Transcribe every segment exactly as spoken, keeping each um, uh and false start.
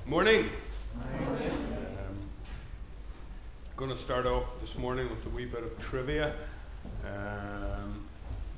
Morning. Morning. Um, going to start off this morning with a wee bit of trivia. Um,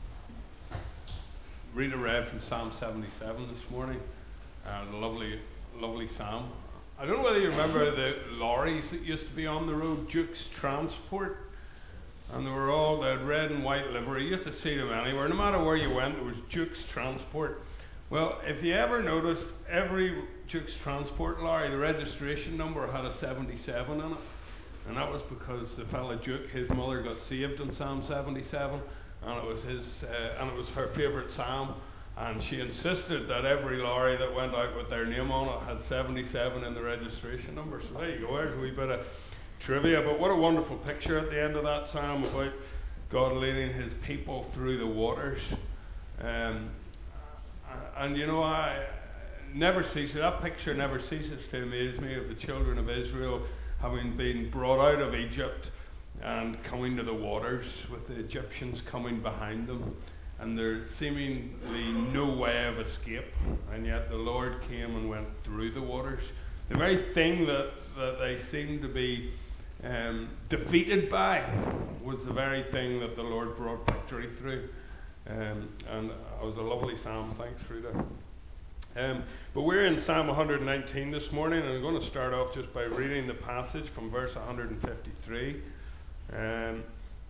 Rita read from Psalm seventy-seven this morning. Uh, the lovely, lovely psalm. I don't know whether you remember the lorries that used to be on the road, Duke's Transport, and they were all, they had red and white livery. You used to see them anywhere. No matter where you went, there was Duke's Transport. Well, if you ever noticed, every Duke's Transport lorry, the registration number had a seventy-seven in it. And that was because the fella Duke, his mother got saved in Psalm seventy-seven, and it was his, uh, and it was her favourite psalm. And she insisted that every lorry that went out with their name on it had seventy-seven in the registration number. So there you go, there's a wee bit of trivia. But what a wonderful picture at the end of that psalm about God leading his people through the waters. Um, and you know, I never ceases, that picture never ceases to amaze me of the children of Israel having been brought out of Egypt and coming to the waters with the Egyptians coming behind them. And there seemingly no way of escape, and yet the Lord came and went through the waters. The very thing that, that they seemed to be um, defeated by was the very thing that the Lord brought victory through. Um, and it was a lovely psalm. Thanks, Rita. Um, but we're in Psalm one nineteen this morning, and I'm going to start off just by reading the passage from verse one fifty-three. Um,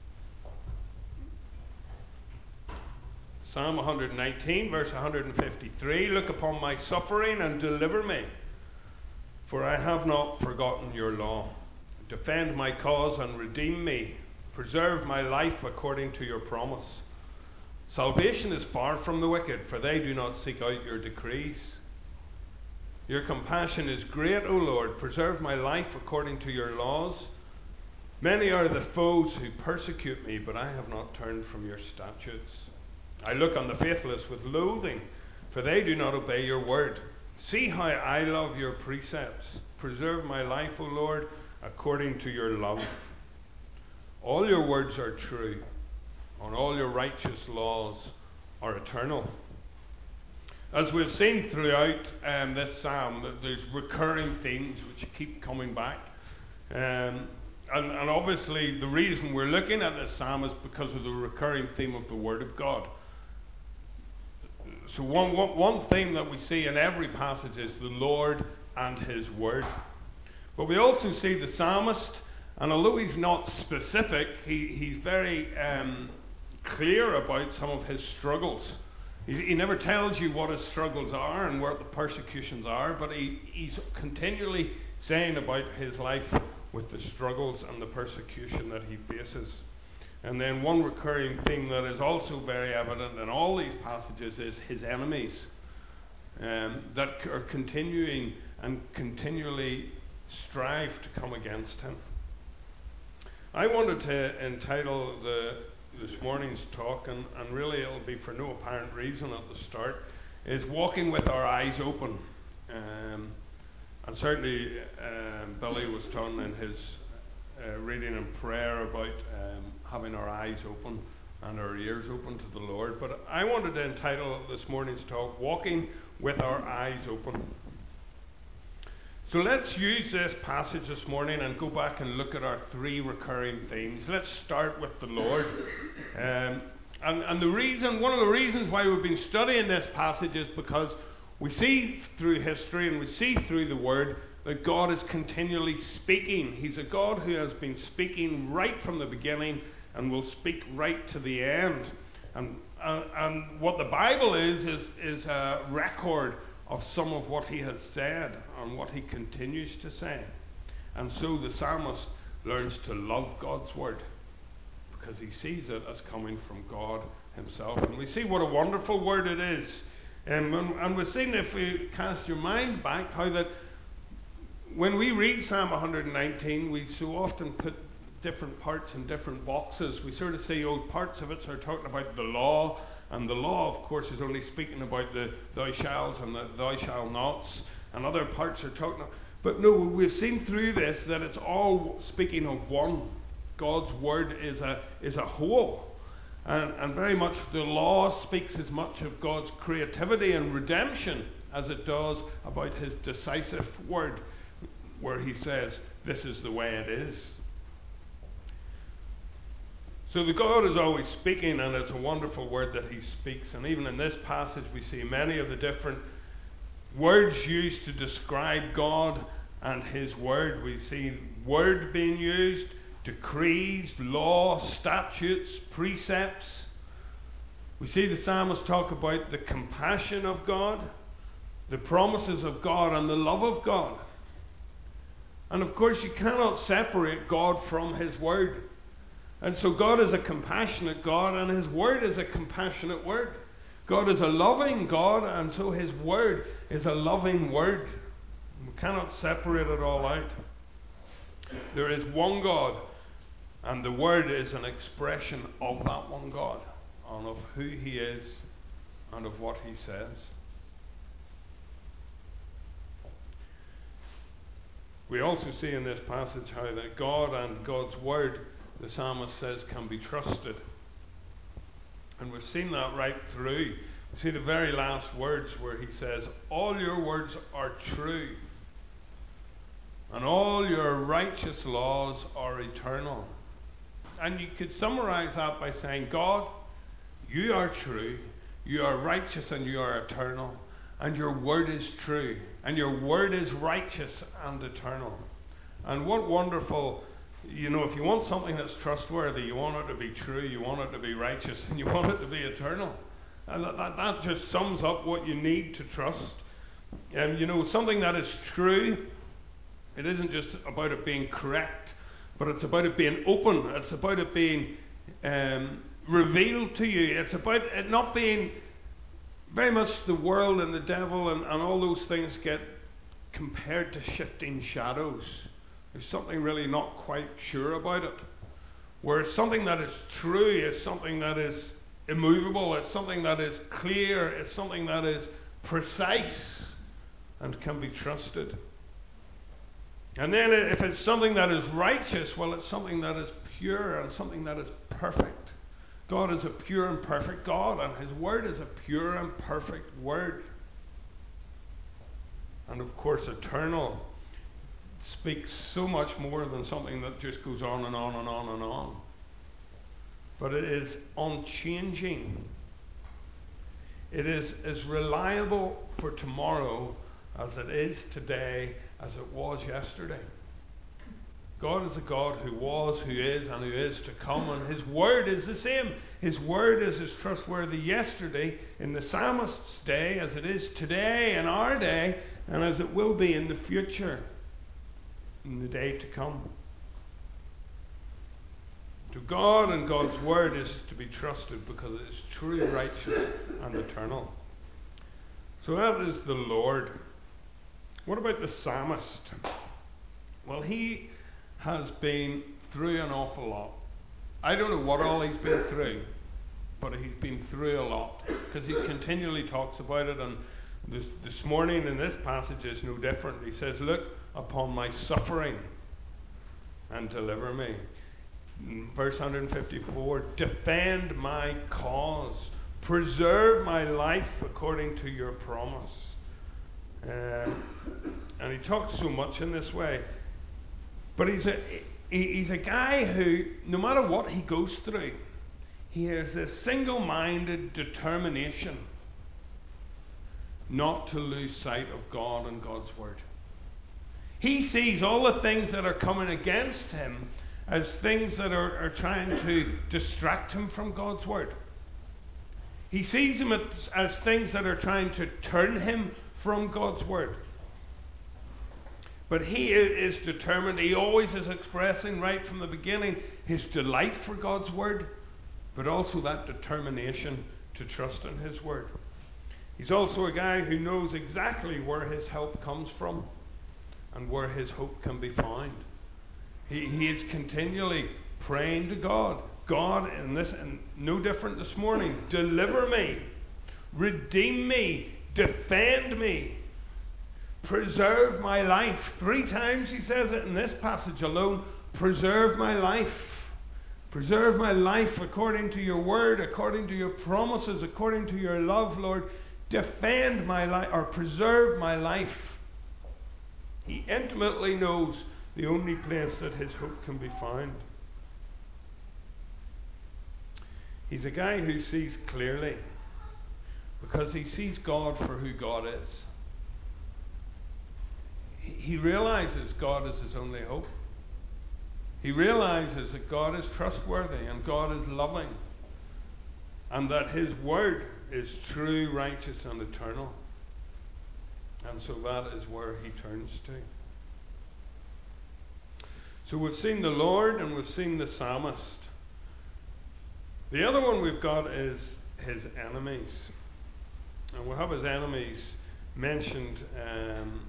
Psalm one nineteen, verse one fifty-three, look upon my suffering and deliver me, for I have not forgotten your law. Defend my cause and redeem me. Preserve my life according to your promise. Salvation is far from the wicked, for they do not seek out your decrees. Your compassion is great, O Lord. Preserve my life according to your laws. Many are the foes who persecute me, but I have not turned from your statutes. I look on the faithless with loathing, for they do not obey your word. See how I love your precepts. Preserve my life, O Lord, according to your love. All your words are true, and all your righteous laws are eternal. As we've seen throughout um, this psalm, that there's recurring themes which keep coming back. Um, and, and obviously the reason we're looking at this psalm is because of the recurring theme of the Word of God. So one, one, one theme that we see in every passage is the Lord and His Word. But we also see the psalmist, and although he's not specific, he, he's very um, clear about some of his struggles. He, he never tells you what his struggles are and what the persecutions are, but he, he's continually saying about his life with the struggles and the persecution that he faces. And then one recurring theme that is also very evident in all these passages is his enemies um, that are continuing and continually strive to come against him. I wanted to entitle the, this morning's talk, and, and really it'll be for no apparent reason at the start, is Walking with Our Eyes Open. Um, and certainly um, Billy was talking in his Uh, reading and prayer about um, having our eyes open and our ears open to the Lord. But I wanted to entitle this morning's talk, Walking with Our Eyes Open. So let's use this passage this morning and go back and look at our three recurring themes. Let's start with the Lord. Um, and, and the reason, one of the reasons why we've been studying this passage is because we see through history and we see through the Word that God is continually speaking. He's a God who has been speaking right from the beginning and will speak right to the end. And, uh, and what the Bible is, is, is a record of some of what he has said and what he continues to say. And so the psalmist learns to love God's word because he sees it as coming from God himself. And we see what a wonderful word it is. Um, and, and we've seen, if we cast your mind back, how that when we read Psalm one nineteen, we so often put different parts in different boxes. We sort of say, oh, parts of it are talking about the law, and the law, of course, is only speaking about the thou shalls and the thou shalt nots, and other parts are talking about, but no, we've seen through this that it's all speaking of one. God's word is a is a whole. And, and very much the law speaks as much of God's creativity and redemption as it does about his decisive word, where he says, this is the way it is. So the God is always speaking, and it's a wonderful word that he speaks. And even in this passage we see many of the different words used to describe God and his word. We see word being used, decrees, law, statutes, precepts. We see the psalmist talk about the compassion of God, the promises of God, and the love of God. And of course you cannot separate God from his word. And so God is a compassionate God, and his word is a compassionate word. God is a loving God, and so his word is a loving word. We cannot separate it all out. There is one God, and the word is an expression of that one God, and of who he is, and of what he says. We also see in this passage how that God and God's word, the psalmist says, can be trusted. And we've seen that right through. We see the very last words where he says, all your words are true, and all your righteous laws are eternal. And you could summarize that by saying, God, you are true, you are righteous, and you are eternal. And your word is true, and your word is righteous and eternal. And what wonderful, you know, if you want something that's trustworthy, you want it to be true, you want it to be righteous, and you want it to be eternal. And that, that, that just sums up what you need to trust. And um, you know, something that is true, it isn't just about it being correct, but it's about it being open. It's about it being um, revealed to you. It's about it not being very much the world and the devil and, and all those things get compared to shifting shadows. There's something really not quite sure about it. Whereas something that is true is something that is immovable, it's something that is clear, it's something that is precise and can be trusted. And then if it's something that is righteous, well, it's something that is pure and something that is perfect. God is a pure and perfect God, and his word is a pure and perfect word. And of course, eternal speaks so much more than something that just goes on and on and on and on. But it is unchanging. It is as reliable for tomorrow as it is today, as it was yesterday. God is a God who was, who is, and who is to come, and his word is the same. His word is as trustworthy yesterday in the psalmist's day as it is today in our day, and as it will be in the future, in the day to come. To God and God's word is to be trusted because it is truly righteous and eternal. So that is the Lord. What about the psalmist? Well, he has been through an awful lot. I don't know what all he's been through, but he's been through a lot because he continually talks about it. And this, this morning in this passage is no different. He says, look upon my suffering and deliver me. In verse one fifty-four, defend my cause, preserve my life according to your promise. Uh, and he talks so much in this way. But he's a, he's a guy who, no matter what he goes through, he has a single-minded determination not to lose sight of God and God's word. He sees all the things that are coming against him as things that are, are trying to distract him from God's word. He sees them as, as things that are trying to turn him from God's word. But he is determined. He always is expressing right from the beginning his delight for God's word, but also that determination to trust in his word. He's also a guy who knows exactly where his help comes from and where his hope can be found. He, he is continually praying to God. God, in this, and no different this morning, deliver me, redeem me, defend me, preserve my life. Three times he says it in this passage alone. Preserve my life. Preserve my life according to your word, according to your promises, according to your love, Lord. defend my life or preserve my life. He intimately knows the only place that his hope can be found. He's a guy who sees clearly because he sees God for who God is. He realizes God is his only hope. He realizes that God is trustworthy and God is loving and that his word is true, righteous and eternal. And so that is where he turns to. So we've seen the Lord and we've seen the psalmist. The other one we've got is his enemies. And we'll have his enemies mentioned um,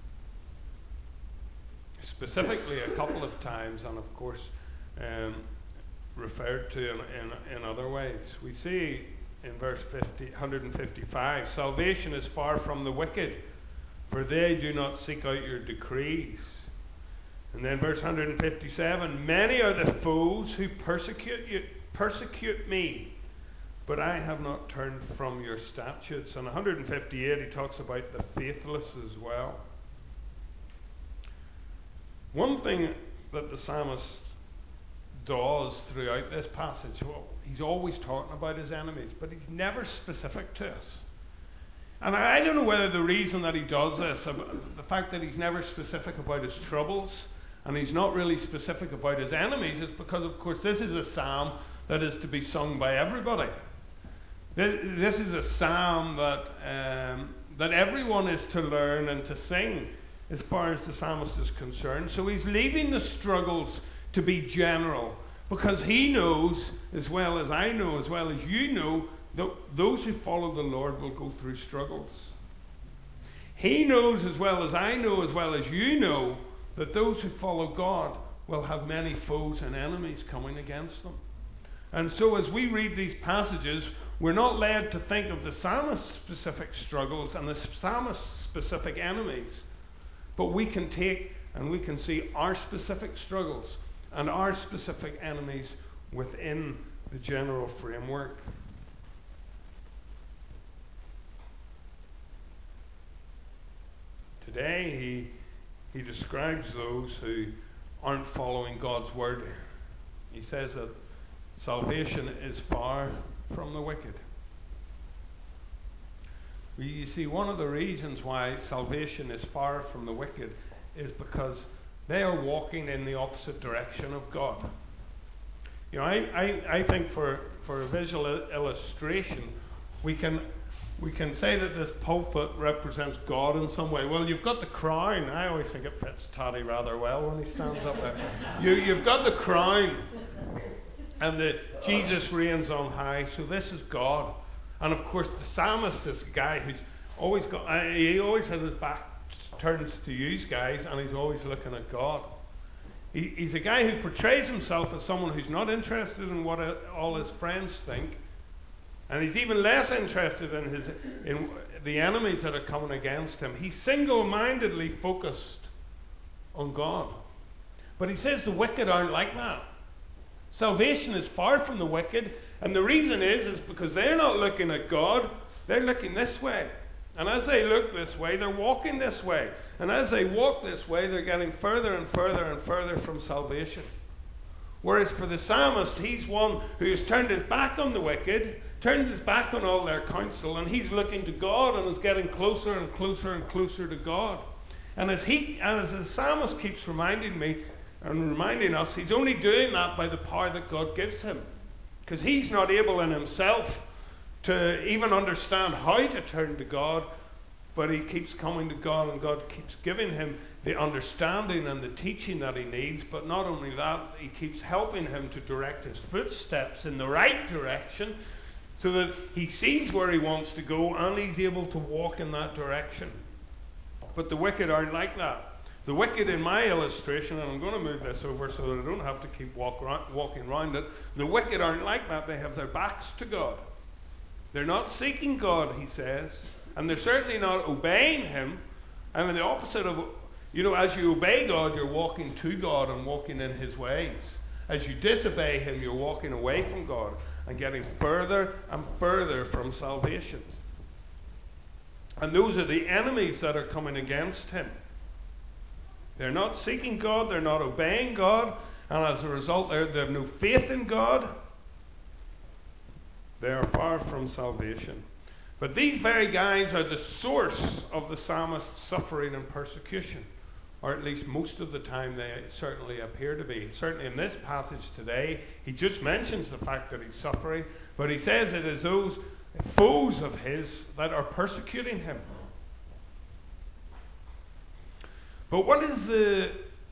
specifically a couple of times, and of course um, referred to in, in, in other ways. We see in verse fifty, one fifty-five, salvation is far from the wicked, for they do not seek out your decrees. And then verse one fifty-seven, many are the foes who persecute you, persecute me, but I have not turned from your statutes. And one fifty-eight, he talks about the faithless as well. One thing that the psalmist does throughout this passage, well, he's always talking about his enemies, but he's never specific to us. And I don't know whether the reason that he does this, the fact that he's never specific about his troubles, and he's not really specific about his enemies, is because, of course, this is a psalm that is to be sung by everybody. This is a psalm that um, that everyone is to learn and to sing as far as the psalmist is concerned. So he's leaving the struggles to be general, because he knows, as well as I know, as well as you know, that those who follow the Lord will go through struggles. He knows, as well as I know, as well as you know, that those who follow God will have many foes and enemies coming against them. And so as we read these passages, we're not led to think of the psalmist's specific struggles and the psalmist's specific enemies, but we can take and we can see our specific struggles and our specific enemies within the general framework. Today he he describes those who aren't following God's word. He says that salvation is far from the wicked. You see, one of the reasons why salvation is far from the wicked is because they are walking in the opposite direction of God. You know, I, I, I think for, for a visual illustration, we can we can say that this pulpit represents God in some way. Well, you've got the crown. I always think it fits Toddy rather well when he stands up there. You, you've got the crown, and the Jesus reigns on high. So this is God. And of course, the psalmist is a guy who's always got, uh, he always has his back turned to you guys, and he's always looking at God. He, he's a guy who portrays himself as someone who's not interested in what uh, all his friends think, and he's even less interested in his in the enemies that are coming against him. He's single-mindedly focused on God. But he says the wicked aren't like that. Salvation is far from the wicked, and the reason is, is because they're not looking at God, they're looking this way. And as they look this way, they're walking this way. And as they walk this way, they're getting further and further and further from salvation. Whereas for the psalmist, he's one who has turned his back on the wicked, turned his back on all their counsel, and he's looking to God and is getting closer and closer and closer to God. And as he, and as the psalmist keeps reminding me, and reminding us, he's only doing that by the power that God gives him. Because he's not able in himself to even understand how to turn to God, but he keeps coming to God, and God keeps giving him the understanding and the teaching that he needs. But not only that, he keeps helping him to direct his footsteps in the right direction, so that he sees where he wants to go and he's able to walk in that direction. But the wicked aren't like that. The wicked, in my illustration, and I'm going to move this over so that I don't have to keep walk around, walking around it, the wicked aren't like that. They have their backs to God. They're not seeking God, he says, and they're certainly not obeying him. I mean, the opposite of, you know, as you obey God, you're walking to God and walking in his ways. As you disobey him, you're walking away from God and getting further and further from salvation. And those are the enemies that are coming against him. They're not seeking God, they're not obeying God, and as a result they have no faith in God. They are far from salvation. But these very guys are the source of the psalmist's suffering and persecution. Or at least most of the time they certainly appear to be. Certainly in this passage today, he just mentions the fact that he's suffering, but he says it is those foes of his that are persecuting him. But what is the...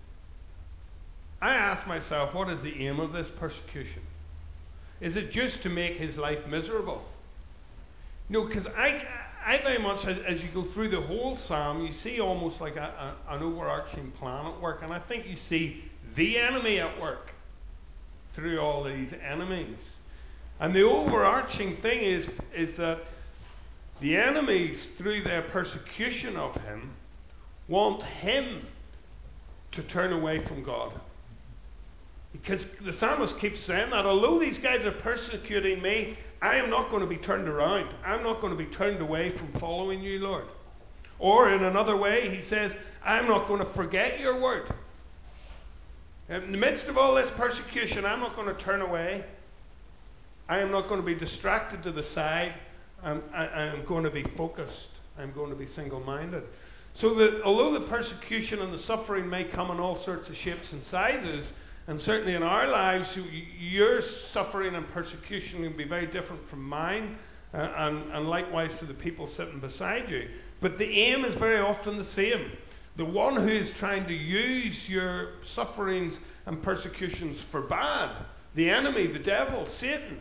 I ask myself, what is the aim of this persecution? Is it just to make his life miserable? No, because I, I very much, as, as you go through the whole psalm, you see almost like a, a, an overarching plan at work. And I think you see the enemy at work through all these enemies. And the overarching thing is, is that the enemies, through their persecution of him, want him to turn away from God. Because the psalmist keeps saying that although these guys are persecuting me, I am not going to be turned around. I'm not going to be turned away from following you, Lord. Or in another way, he says, I'm not going to forget your word. In the midst of all this persecution, I'm not going to turn away. I am not going to be distracted to the side. I'm, I, I'm going to be focused. I'm going to be single-minded. So that although the persecution and the suffering may come in all sorts of shapes and sizes, and certainly in our lives, your suffering and persecution will be very different from mine, uh, and, and likewise to the people sitting beside you. But the aim is very often the same. The one who is trying to use your sufferings and persecutions for bad, the enemy, the devil, Satan,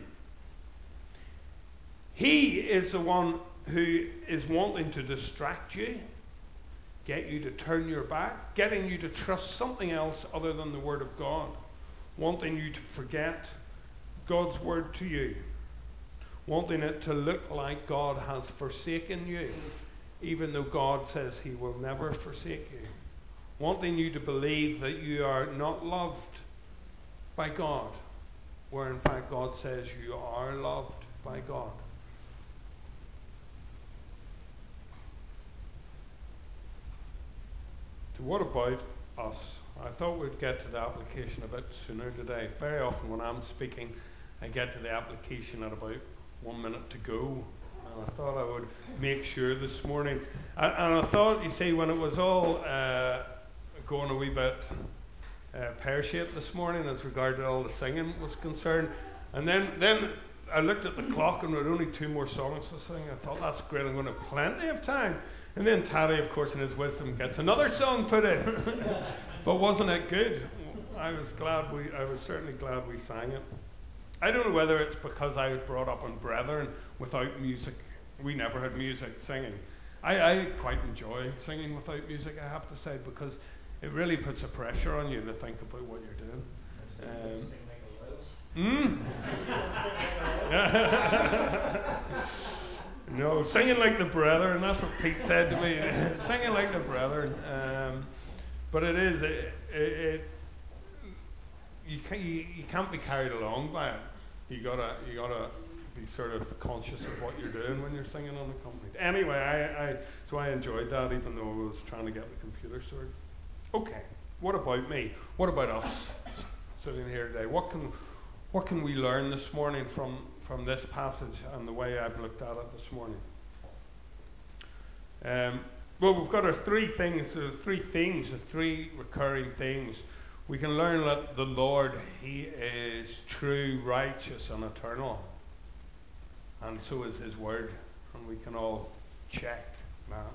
he is the one who is wanting to distract you, get you to turn your back, getting you to trust something else other than the Word of God, wanting you to forget God's Word to you, wanting it to look like God has forsaken you, even though God says He will never forsake you, wanting you to believe that you are not loved by God, where in fact God says you are loved by God. What about us? I thought we'd get to the application a bit sooner today. Very often when I'm speaking, I get to the application at about one minute to go. And I thought I would make sure this morning. And, and I thought, you see, when it was all uh, going a wee bit uh, pear-shaped this morning as regard to all the singing was concerned, and then, then I looked at the clock and we had only two more songs to sing. I thought, that's great, I'm going to have plenty of time. And then Taddy, of course, in his wisdom, gets another song put in. But wasn't it good? I was glad we. I was certainly glad we sang it. I don't know whether it's because I was brought up in Brethren without music. We never had music singing. I, I quite enjoy singing without music, I have to say, because it really puts a pressure on you to think about what you're doing. Um, mm? No, singing like the brethren, that's what Pete said to me. Singing like the brethren. Um, but it is, it, it, it, you, can't, you, you can't be carried along by it. You gotta, you gotta be sort of conscious of what you're doing when you're singing unaccompanied. Anyway, I, I, so I enjoyed that, even though I was trying to get the computer sorted. Okay, what about me? What about us sitting here today? What can, what can we learn this morning from? from this passage and the way I've looked at it this morning? Um, well, we've got our three things, uh, three themes, uh, three recurring themes. We can learn that the Lord, He is true, righteous, and eternal. And so is His Word. And we can all check that.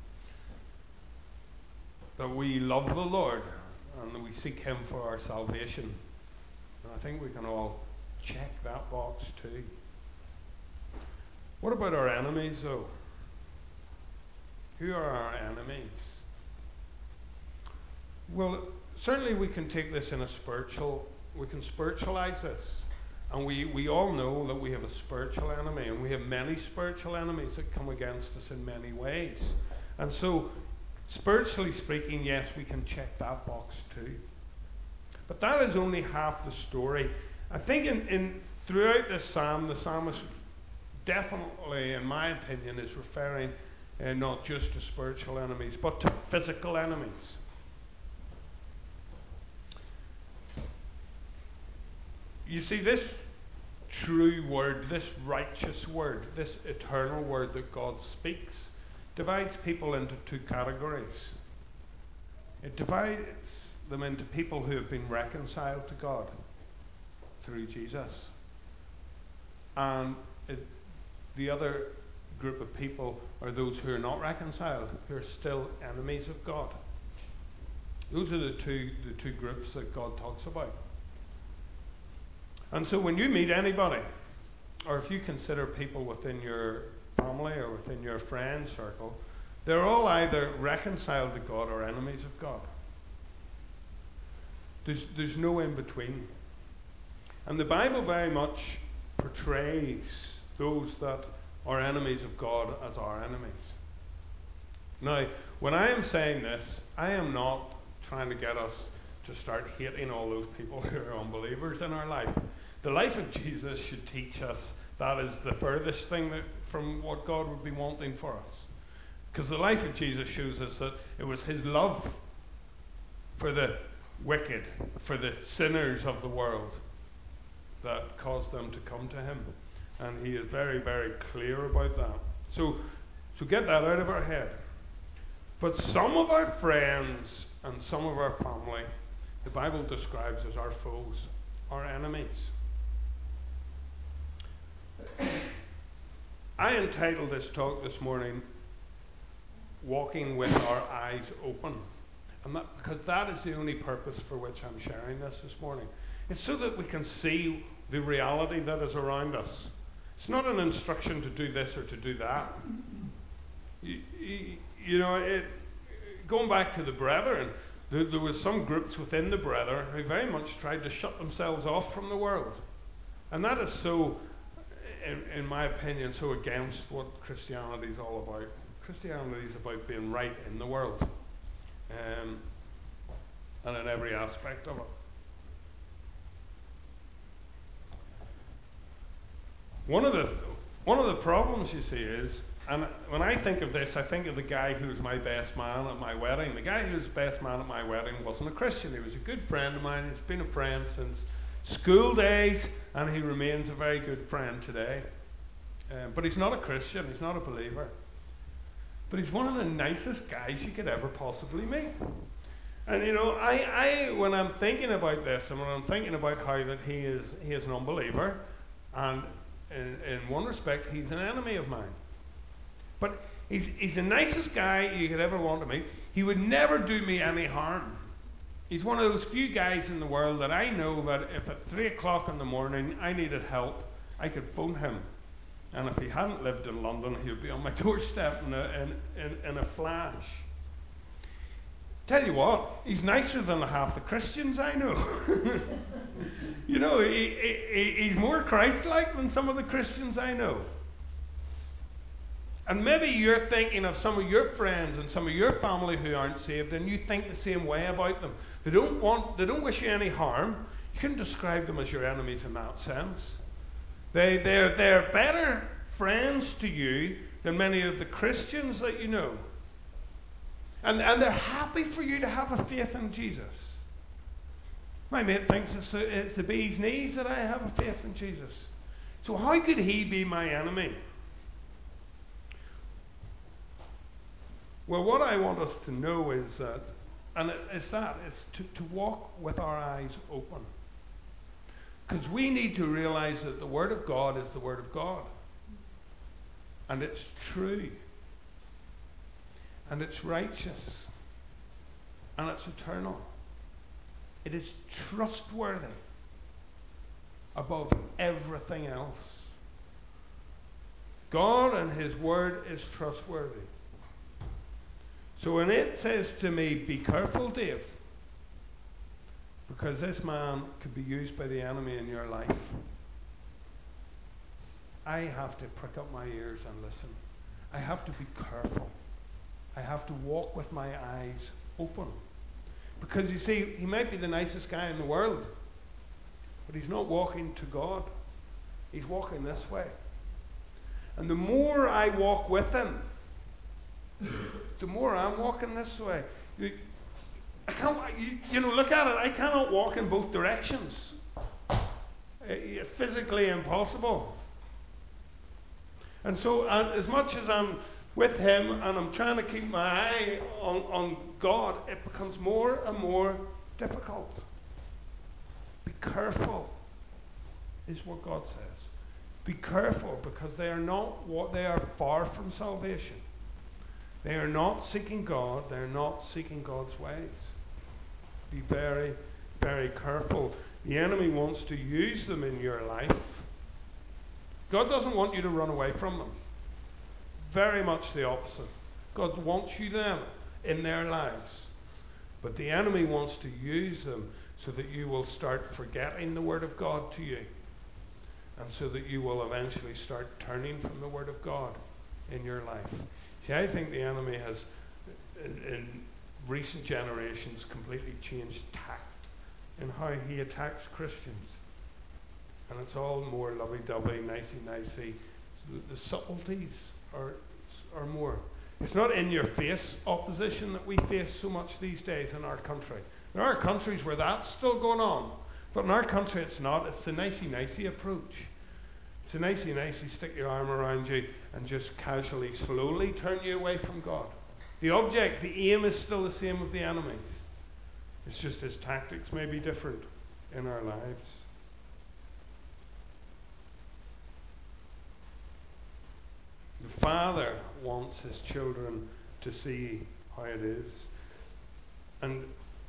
That we love the Lord and that we seek Him for our salvation. And I think we can all check that box too. What about our enemies, though? Who are our enemies? Well, certainly we can take this in a spiritual, we can spiritualize this. And we, we all know that we have a spiritual enemy, and we have many spiritual enemies that come against us in many ways. And so, spiritually speaking, yes, we can check that box too. But that is only half the story. I think in, in throughout this psalm, the psalmist definitely, in my opinion, is referring uh, not just to spiritual enemies, but to physical enemies. You see, this true word, this righteous word, this eternal word that God speaks, divides people into two categories. It divides them into people who have been reconciled to God through Jesus, and it, the other group of people are those who are not reconciled, who are still enemies of God. Those are the two the two groups that God talks about. And so when you meet anybody, or if you consider people within your family or within your friend circle, they're all either reconciled to God or enemies of God. There's, there's no in between. And the Bible very much portrays those that are enemies of God as our enemies. Now, when I am saying this, I am not trying to get us to start hating all those people who are unbelievers in our life. The life of Jesus should teach us that is the furthest thing that, from what God would be wanting for us. Because the life of Jesus shows us that it was his love for the wicked, for the sinners of the world, that caused them to come to him. And he is very, very clear about that. So, so get that out of our head. But some of our friends and some of our family, the Bible describes as our foes, our enemies. I entitled this talk this morning, Walking with Our Eyes Open. And that, because that is the only purpose for which I'm sharing this this morning. It's so that we can see the reality that is around us. It's not an instruction to do this or to do that. You, you, you know, it, going back to the brethren, there, there was some groups within the brethren who very much tried to shut themselves off from the world. And that is so, in, in my opinion, so against what Christianity is all about. Christianity is about being right in the world, um, and in every aspect of it. One of the one of the problems, you see, is, and when I think of this, I think of the guy who was my best man at my wedding. The guy who was best man at my wedding wasn't a Christian. He was a good friend of mine. He's been a friend since school days, and he remains a very good friend today. Um, but he's not a Christian. He's not a believer. But he's one of the nicest guys you could ever possibly meet. And you know, I, I when I'm thinking about this, and when I'm thinking about how that he is he is an unbeliever, and in, in one respect he's an enemy of mine. But he's he's the nicest guy you could ever want to meet. He would never do me any harm. He's one of those few guys in the world that I know that if at three o'clock in the morning I needed help, I could phone him. And if he hadn't lived in London, he would be on my doorstep in a, in, in, in a flash. Tell you what, he's nicer than half the Christians I know. You know, he, he, he's more Christ-like than some of the Christians I know. And maybe you're thinking of some of your friends and some of your family who aren't saved, and you think the same way about them. They don't want, they don't wish you any harm. You can describe them as your enemies in that sense. They, they're, they're better friends to you than many of the Christians that you know. And, and they're happy for you to have a faith in Jesus. My mate thinks it's the, it's the bee's knees that I have a faith in Jesus. So how could he be my enemy? Well, what I want us to know is that, and it, it's that, it's to, to walk with our eyes open. Because we need to realize that the Word of God is the Word of God. And it's true. And it's righteous. And it's eternal. It is trustworthy above everything else. God and His Word is trustworthy. So when it says to me, be careful, Dave, because this man could be used by the enemy in your life, I have to prick up my ears and listen. I have to be careful. I have to walk with my eyes open. Because you see, he might be the nicest guy in the world, but he's not walking to God. He's walking this way. And the more I walk with him, the more I'm walking this way. You, I can't, you, you know, look at it. I cannot walk in both directions. It's physically impossible. And so, uh, as much as I'm with Him and I'm trying to keep my eye on, on God, it becomes more and more difficult. Be careful, is what God says. Be careful, because they are not what they are far from salvation. They are not seeking God. They are not seeking God's ways. Be very, very careful. The enemy wants to use them in your life. God doesn't want you to run away from them. Very much the opposite. God wants you them in their lives. But the enemy wants to use them so that you will start forgetting the Word of God to you. And so that you will eventually start turning from the Word of God in your life. See, I think the enemy has, in, in recent generations, completely changed tact in how he attacks Christians. And it's all more lovey-dovey, nicey-nicey. The, the subtleties are, are more. It's not in-your-face opposition that we face so much these days in our country. There are countries where that's still going on. But in our country it's not. It's the nicey-nicey approach. It's a nicey-nicey, stick your arm around you and just casually, slowly turn you away from God. The object, the aim is still the same of the enemy. It's just his tactics may be different in our lives. The Father wants his children to see how it is. And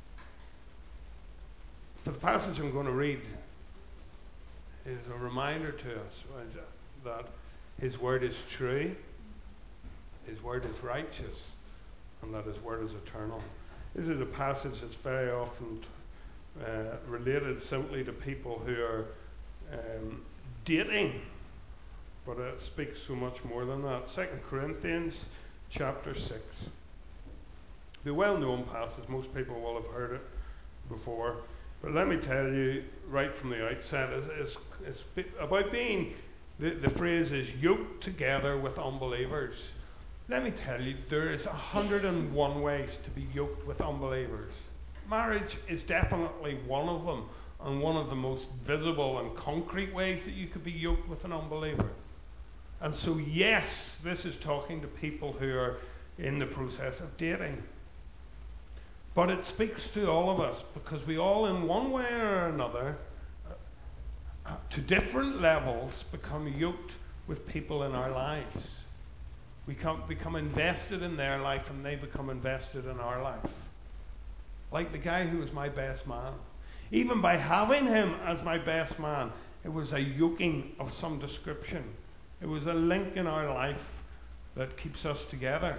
for the passage I'm going to read is a reminder to us that his word is true, his word is righteous, and that his word is eternal. This is a passage that's very often uh, related simply to people who are um, dating, but it speaks so much more than that. Second Corinthians chapter six. The well-known passage, most people will have heard it before, but let me tell you right from the outset, it's, it's, it's about being, the, the phrase is yoked together with unbelievers. Let me tell you, there is a hundred and one ways to be yoked with unbelievers. Marriage is definitely one of them, and one of the most visible and concrete ways that you could be yoked with an unbeliever. And so yes, this is talking to people who are in the process of dating. But it speaks to all of us, because we all in one way or another, uh, to different levels, become yoked with people in our lives. We come, become invested in their life and they become invested in our life. Like the guy who was my best man. Even by having him as my best man, it was a yoking of some description. It was a link in our life that keeps us together.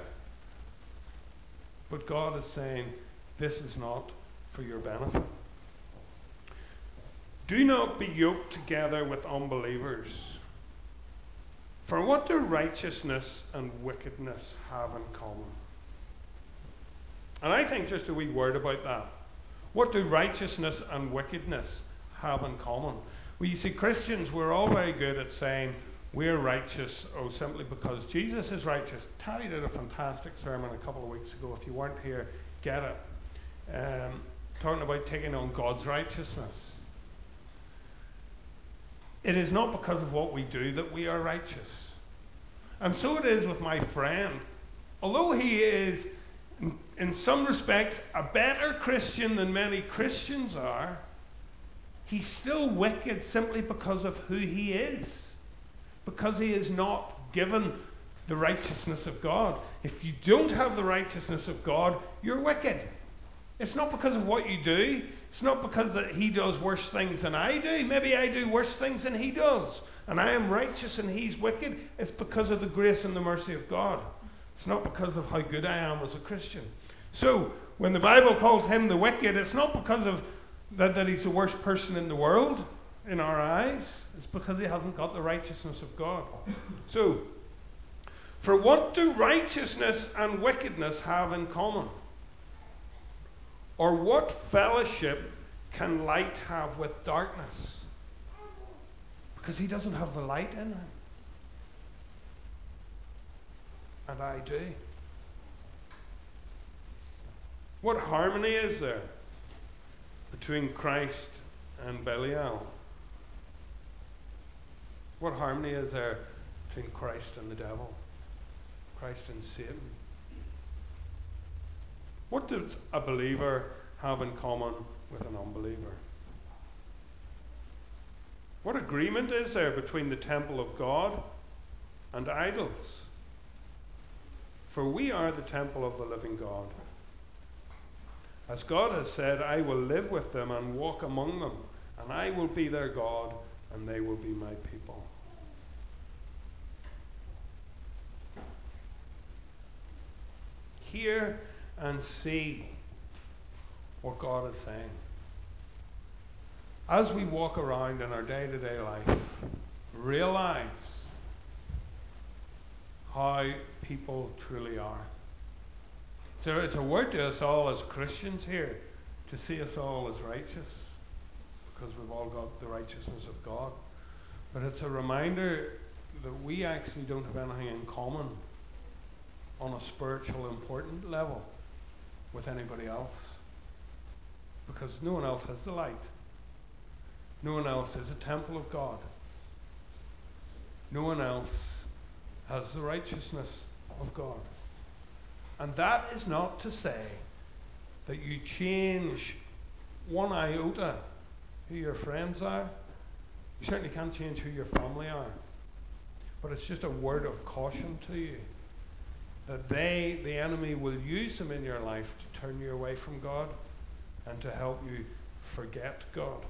But God is saying, this is not for your benefit. Do not be yoked together with unbelievers. For what do righteousness and wickedness have in common? And I think just a wee word about that. What do righteousness and wickedness have in common? Well, you see, Christians, we're all very good at saying we're righteous, oh, simply because Jesus is righteous. Terry did a fantastic sermon a couple of weeks ago. If you weren't here, get it. Um, talking about taking on God's righteousness. It is not because of what we do that we are righteous. And so it is with my friend. Although he is, in, in some respects, a better Christian than many Christians are, he's still wicked simply because of who he is. Because he is not given the righteousness of God. If you don't have the righteousness of God, you're wicked. It's not because of what you do. It's not because that he does worse things than I do. Maybe I do worse things than he does. And I am righteous and he's wicked. It's because of the grace and the mercy of God. It's not because of how good I am as a Christian. So, when the Bible calls him the wicked, it's not because of that, that he's the worst person in the world in our eyes. It's because he hasn't got the righteousness of God. So, for what do righteousness and wickedness have in common? Or what fellowship can light have with darkness? Because he doesn't have the light in him. And I do. What harmony is there between Christ and Belial? What harmony is there between Christ and the devil? Christ and Satan? What does a believer have in common with an unbeliever? What agreement is there between the temple of God and idols? For we are the temple of the living God. As God has said, I will live with them and walk among them, and I will be their God, and they will be my people. Hear and see what God is saying. As we walk around in our day-to-day life, realize how people truly are. So it's a word to us all as Christians here to see us all as righteous, because we've all got the righteousness of God. But it's a reminder that we actually don't have anything in common on a spiritual important level with anybody else, because no one else has the light. No one else is a temple of God. No one else has the righteousness of God. And that is not to say that you change one iota who your friends are. You certainly can't change who your family are. But it's just a word of caution to you that they, the enemy, will use them in your life to turn you away from God and to help you forget God.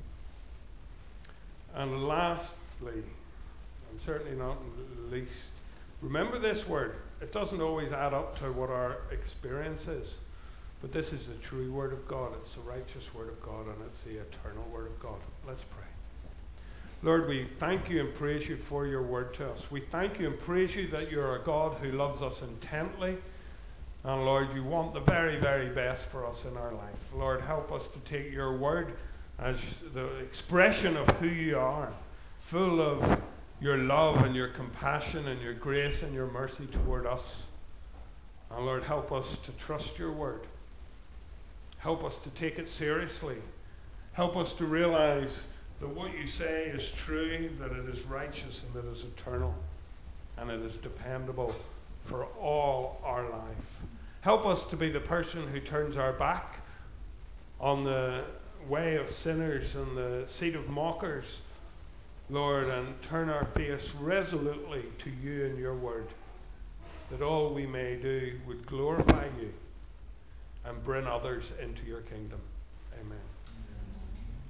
And lastly, and certainly not least, remember this word. It doesn't always add up to what our experience is, but this is the true word of God. It's the righteous word of God, and it's the eternal word of God. Let's pray. Lord, we thank you and praise you for your word to us. We thank you and praise you that you're a God who loves us intently. And Lord, you want the very, very best for us in our life. Lord, help us to take your word as the expression of who you are, full of your love and your compassion and your grace and your mercy toward us. And Lord, help us to trust your word. Help us to take it seriously. Help us to realize that what you say is true, that it is righteous and that it is eternal, and it is dependable for all our life. Help us to be the person who turns our back on the way of sinners and the seat of mockers, Lord, and turn our face resolutely to you and your word, that all we may do would glorify you and bring others into your kingdom. Amen.